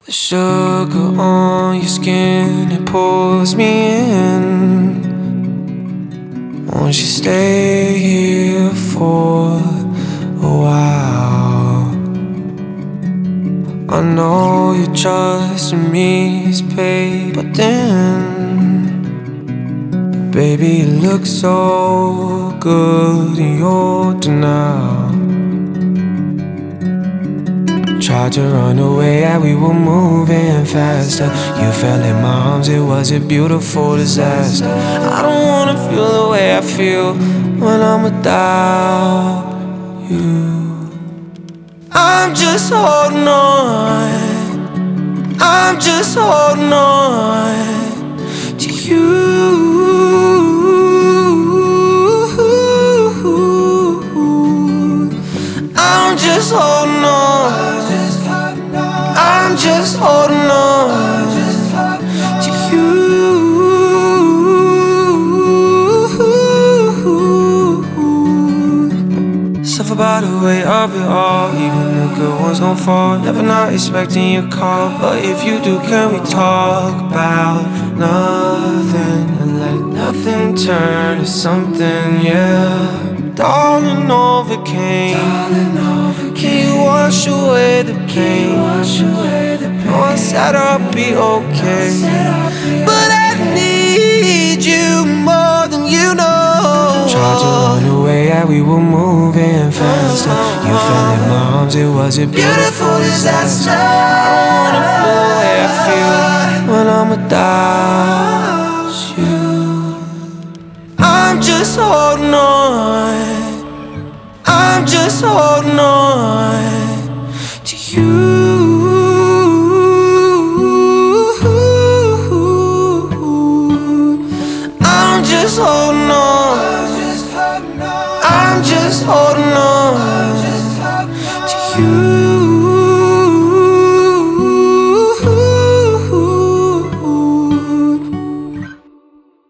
The sugar on your skin, it pulls me in. Won't you stay here for a while? I know you trust me, babe, but then, baby, you look so good in your denial. Tried to run away, yeah, we were moving faster. You fell in my arms, it was a beautiful disaster. I don't wanna feel the way I feel when I'm without you. I'm just holding on, I'm just holding on to you. I'm just holding on, I'm just holding on to you. Suffer by the weight of it all. Even the good ones don't fall. Never not expecting your call, but if you do, can we talk about nothing and let nothing turn to something? Yeah, darling, Novocaine. Can you wash away the pain? No, I said I'll be okay, but I need you more than you know. Tried to run away, yeah, we were moving faster. You fell in my arms, it was a beautiful disaster. I don't wanna feel the way I feel when I'm without you. I'm just holding on, I'm just holding on to you. I'm just holding on, I'm just holding on to you.